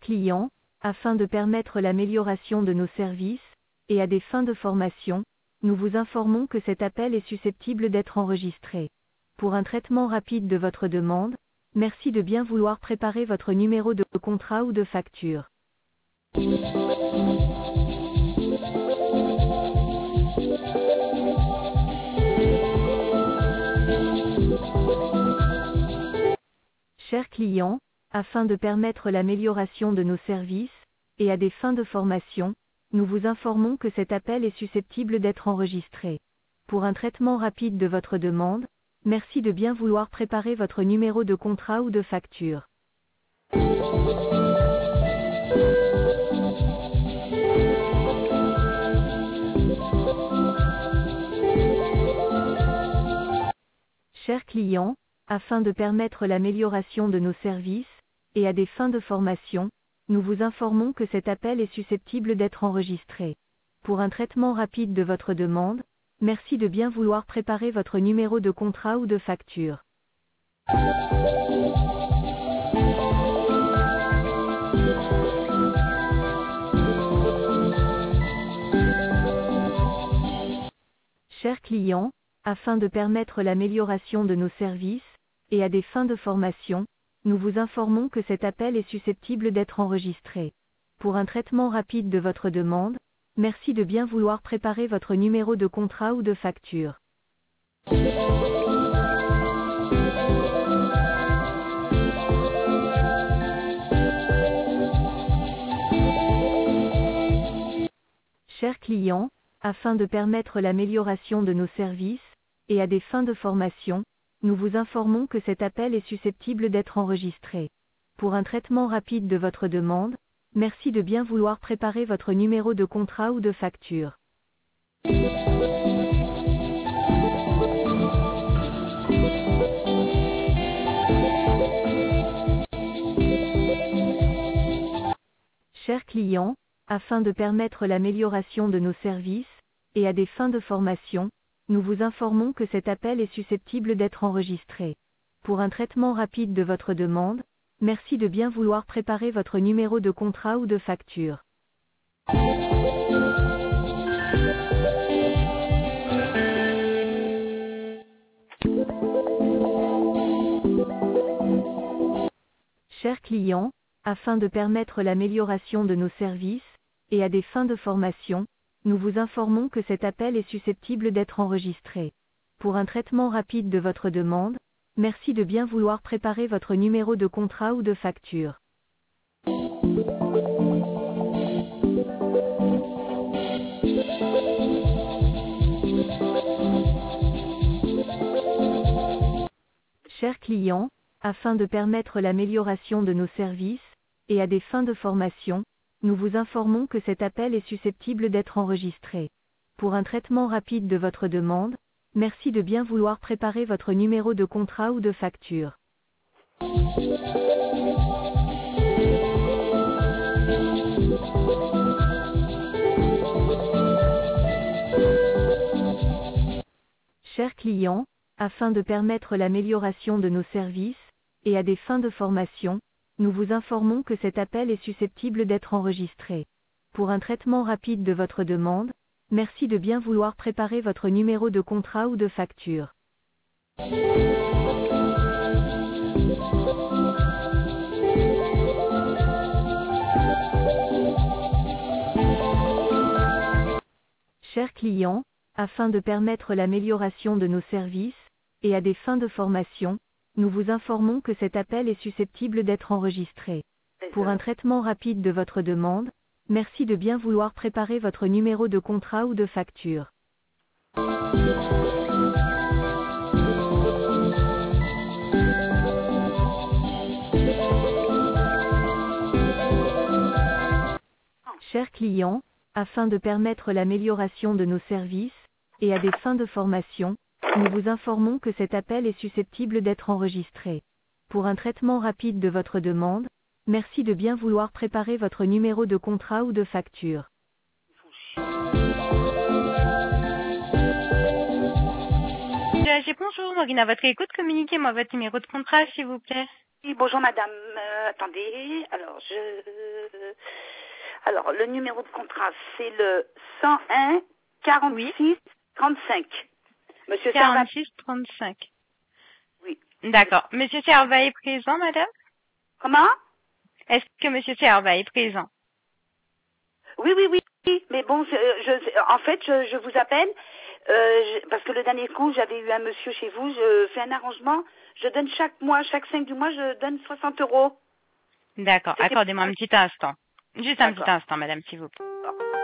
clients, afin de permettre l'amélioration de nos services, et à des fins de formation, nous vous informons que cet appel est susceptible d'être enregistré. Pour un traitement rapide de votre demande, merci de bien vouloir préparer votre numéro de contrat ou de facture. Chers clients, afin de permettre l'amélioration de nos services, et à des fins de formation, nous vous informons que cet appel est susceptible d'être enregistré. Pour un traitement rapide de votre demande, merci de bien vouloir préparer votre numéro de contrat ou de facture. Chers clients, afin de permettre l'amélioration de nos services, et à des fins de formation, nous vous informons que cet appel est susceptible d'être enregistré. Pour un traitement rapide de votre demande, merci de bien vouloir préparer votre numéro de contrat ou de facture. Chers clients, afin de permettre l'amélioration de nos services, et à des fins de formation, nous vous informons que cet appel est susceptible d'être enregistré. Pour un traitement rapide de votre demande, merci de bien vouloir préparer votre numéro de contrat ou de facture. Chers clients, afin de permettre l'amélioration de nos services, et à des fins de formation, nous vous informons que cet appel est susceptible d'être enregistré. Pour un traitement rapide de votre demande, merci de bien vouloir préparer votre numéro de contrat ou de facture. Chers clients, afin de permettre l'amélioration de nos services, et à des fins de formation, nous vous informons que cet appel est susceptible d'être enregistré. Pour un traitement rapide de votre demande, merci de bien vouloir préparer votre numéro de contrat ou de facture. Chers clients, afin de permettre l'amélioration de nos services, et à des fins de formation, nous vous informons que cet appel est susceptible d'être enregistré. Pour un traitement rapide de votre demande, merci de bien vouloir préparer votre numéro de contrat ou de facture. Chers clients, afin de permettre l'amélioration de nos services, et à des fins de formation, nous vous informons que cet appel est susceptible d'être enregistré. Pour un traitement rapide de votre demande, merci de bien vouloir préparer votre numéro de contrat ou de facture. Chers clients, afin de permettre l'amélioration de nos services, et à des fins de formation, nous vous informons que cet appel est susceptible d'être enregistré. Pour un traitement rapide de votre demande, merci de bien vouloir préparer votre numéro de contrat ou de facture. Chers clients, afin de permettre l'amélioration de nos services, et à des fins de formation, nous vous informons que cet appel est susceptible d'être enregistré. Pour un traitement rapide de votre demande, merci de bien vouloir préparer votre numéro de contrat ou de facture. Chers clients, afin de permettre l'amélioration de nos services, et à des fins de formation, nous vous informons que cet appel est susceptible d'être enregistré. Pour un traitement rapide de votre demande, merci de bien vouloir préparer votre numéro de contrat ou de facture. Bonjour, Morgane, à votre écoute, communiquez-moi votre numéro de contrat, s'il vous plaît. Oui, bonjour madame. Attendez, alors le numéro de contrat, c'est le 101 46 35. Monsieur 46 35. Oui. D'accord. Monsieur Serva est présent, madame? Comment? Est-ce que monsieur Serva est présent? Oui, oui, oui. Mais bon, en fait, je vous appelle parce que le dernier coup, j'avais eu un monsieur chez vous. Je fais un arrangement. Je donne chaque mois, chaque 5 du mois, je donne 60 euros. D'accord. C'était Accordez-moi un petit instant. Juste un petit D'accord. instant, madame, s'il vous plaît.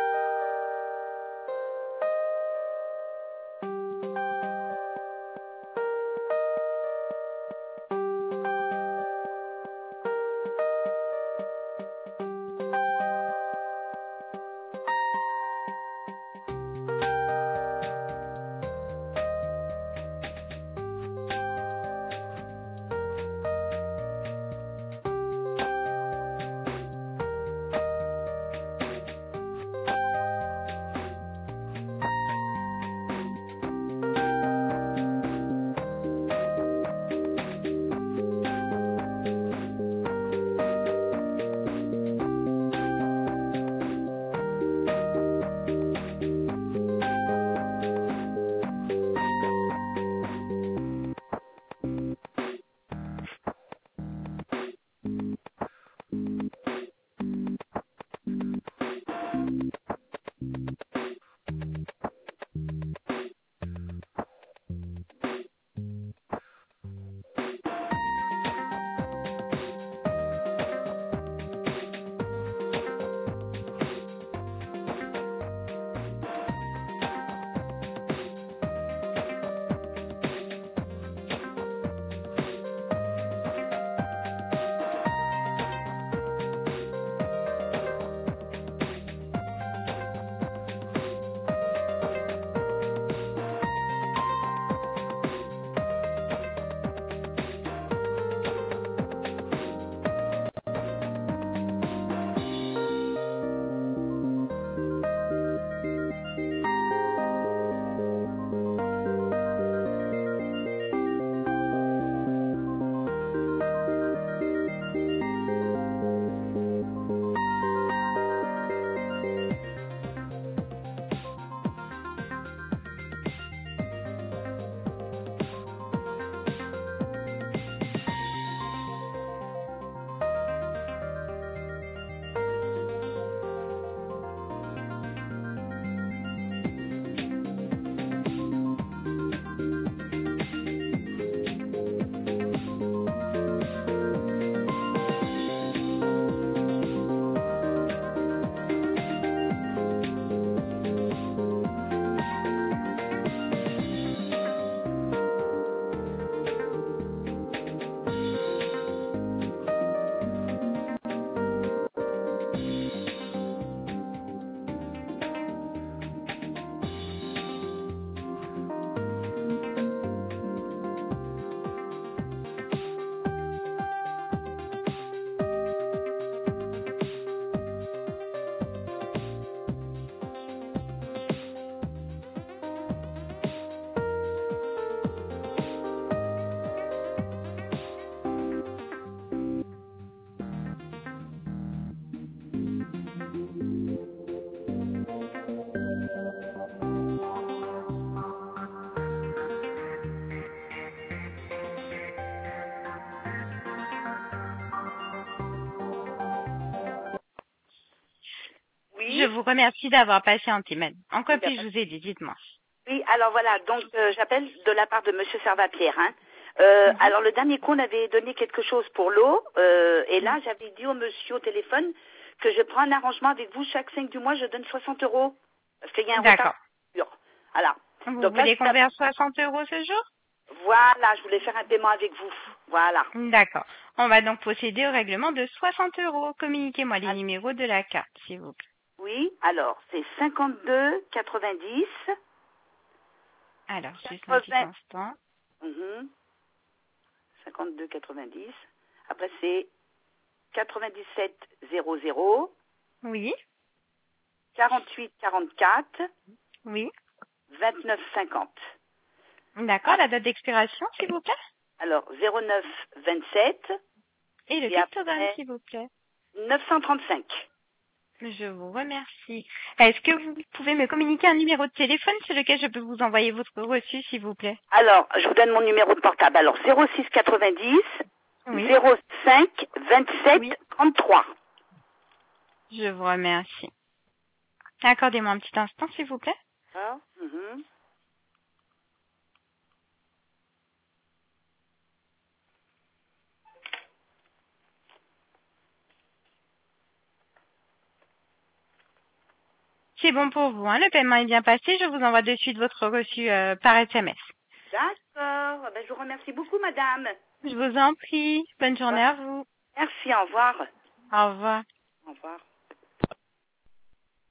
Oui. Je vous remercie d'avoir patienté, madame. En quoi puis-je vous aider? Dites-moi. Oui, alors voilà, donc j'appelle de la part de Monsieur Servapierre. Hein. Alors le dernier coup, on avait donné quelque chose pour l'eau, et là j'avais dit au monsieur au téléphone que je prends un arrangement avec vous chaque 5 du mois, je donne 60 euros. Parce qu'il y a un D'accord. retard. Voilà. Vous Donc là, voulez qu'on verse 60 euros ce jour? voilà, je voulais faire un paiement avec vous. Voilà. D'accord. On va donc procéder au règlement de 60 euros. Communiquez-moi les numéros de la carte, s'il vous plaît. Oui, alors c'est 52 90. Alors, juste un petit 80. instant. 52 90. Après c'est 97 00 Oui, 48 44 oui. 29 50. D'accord. La date d'expiration, s'il vous plaît? Alors 09 27 Et le Et pictogramme, après, s'il vous plaît. 935. Je vous remercie. Est-ce que vous pouvez me communiquer un numéro de téléphone sur lequel je peux vous envoyer votre reçu, s'il vous plaît? Alors, je vous donne mon numéro de portable. Alors, 06 90 Oui. 05 27 Oui. 33. Je vous remercie. Accordez-moi un petit instant, s'il vous plaît. Ah, mhm. C'est bon pour vous, hein? Le paiement est bien passé. Je vous envoie de suite votre reçu par SMS. D'accord. Ben, je vous remercie beaucoup, madame. Je vous en prie. Bonne journée à vous. Merci, au revoir. Au revoir. Au revoir.